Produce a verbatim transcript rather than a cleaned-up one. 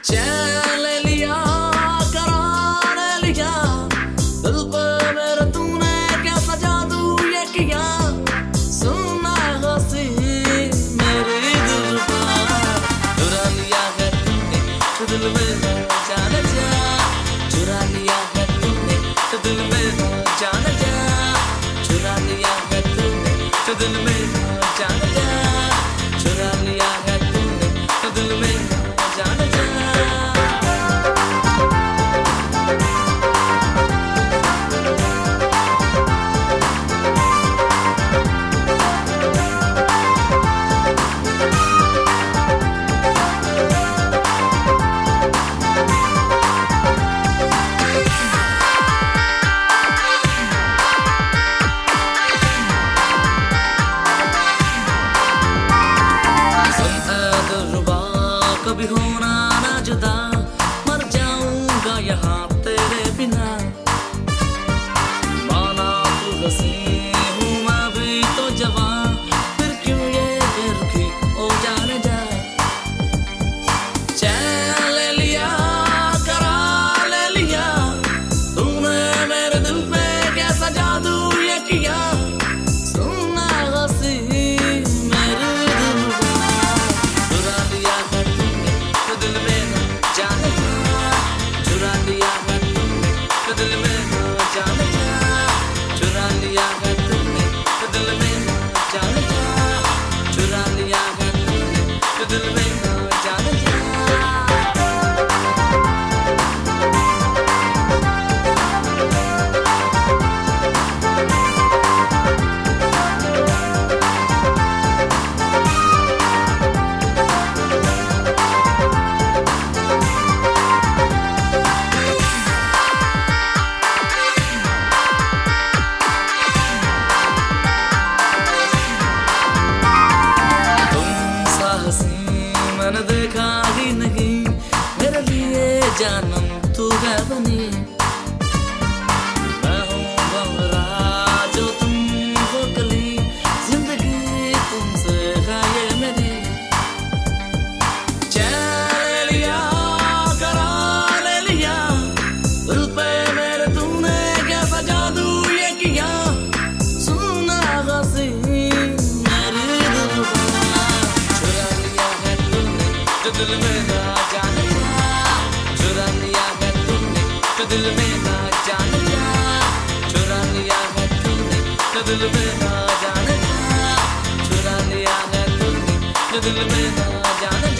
चैन ले लिया, करार ले लिया, दिल पे मेरे तूने कैसा जादू ये किया। सुना हंसी मेरे दिल का, चुरा लिया है तूने तो दिल में जान जा, चुरा लिया है तूने तो दिल में जान जा, चुरा लिया है तूने तो दिल में जान जा, चुरा लिया है तूने तो दिल में जान जा। कभी होना ना जुदा, मर जाऊंगा यहाँ तेरे बिना। माना तू हंसी हूँ मैं भी तो जवान, फिर क्यों ये बेरुखी ओ जाने जा। चैन ले लिया, करार ले लिया, तूने मेरे दिल पे कैसा जादू ये किया। सुना हंसी मेरे दिल का, चुरा लिया है तो दिल में जान जा, चुरा लिया है तूने तो दिल में जान जा, चुरा लिया है तूने तो दिल में जान जा, चुरा लिया है तूने तो दिल में जान जा। मैंने देखा ही नहीं, मेरे लिए जानम तू है बनी। मैं हूँ भंवरा जो तुम हो कली, जिंदगी तुमसे है ये मेरी। चैन ले लिया, करार ले लिया, दिल पे मेरे तूने कैसा जादू ये किया। सुना हंसी मेरे दिल का, चुरा लिया है तूने तो दिल में ना जान जा, चुरा लिया है तूने तो दिल में ना जान जा, चुरा लिया है तूने तो दिल में ना जान जा, चुरा लिया है तूने तो दिल में ना जान जा।